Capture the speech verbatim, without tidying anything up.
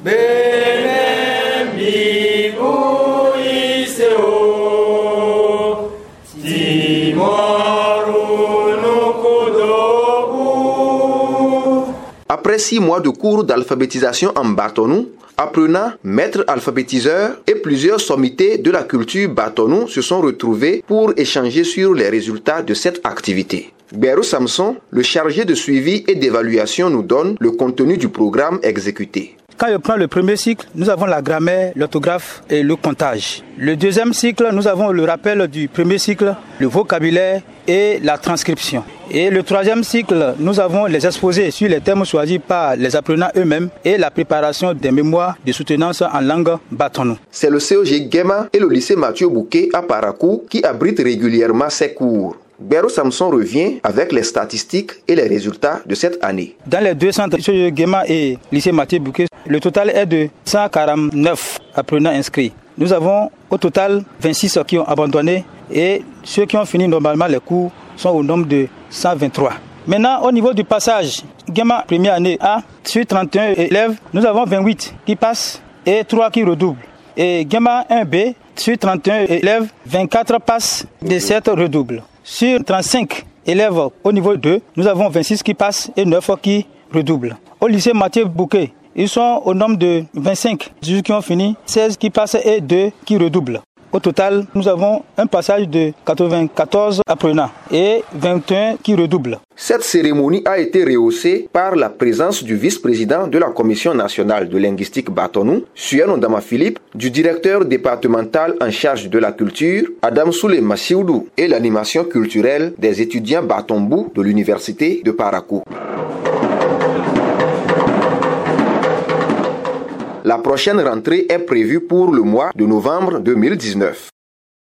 Après six mois de cours d'alphabétisation en Batonou, apprenants, maîtres alphabétiseurs et plusieurs sommités de la culture Batonou se sont retrouvés pour échanger sur les résultats de cette activité. Berou Samson, le chargé de suivi et d'évaluation, nous donne le contenu du programme exécuté. Quand je prends le premier cycle, nous avons la grammaire, l'orthographe et le comptage. Le deuxième cycle, nous avons le rappel du premier cycle, le vocabulaire et la transcription. Et le troisième cycle, nous avons les exposés sur les thèmes choisis par les apprenants eux-mêmes et la préparation des mémoires de soutenance en langue Batonou. C'est le C E G Guéma et le lycée Mathieu Bouquet à Parakou qui abritent régulièrement ces cours. Berou Samson revient avec les statistiques et les résultats de cette année. Dans les deux centres, C E G Guéma et lycée Mathieu Bouquet, le total est de cent quarante-neuf apprenants inscrits. Nous avons au total vingt-six qui ont abandonné et ceux qui ont fini normalement les cours sont au nombre de cent vingt-trois. Maintenant, au niveau du passage, Guéma première année A, sur trente et un élèves, nous avons vingt-huit qui passent et trois qui redoublent. Et Guéma un B, sur trente et un élèves, vingt-quatre passent et sept redoublent. Sur trente-cinq élèves au niveau deux, nous avons vingt-six qui passent et neuf qui redoublent. Au lycée Mathieu Bouquet, ils sont au nombre de vingt-cinq ceux qui ont fini, seize qui passent et deux qui redoublent. Au total, nous avons un passage de quatre-vingt-quatorze apprenants et vingt et un qui redoublent. Cette cérémonie a été rehaussée par la présence du vice-président de la Commission nationale de linguistique Batonou, Suyan Ondama Philippe, du directeur départemental en charge de la culture, Adam Soule Massioudou, et l'animation culturelle des étudiants Batombou de l'université de Parakou. La prochaine rentrée est prévue pour le mois de novembre deux mille dix-neuf.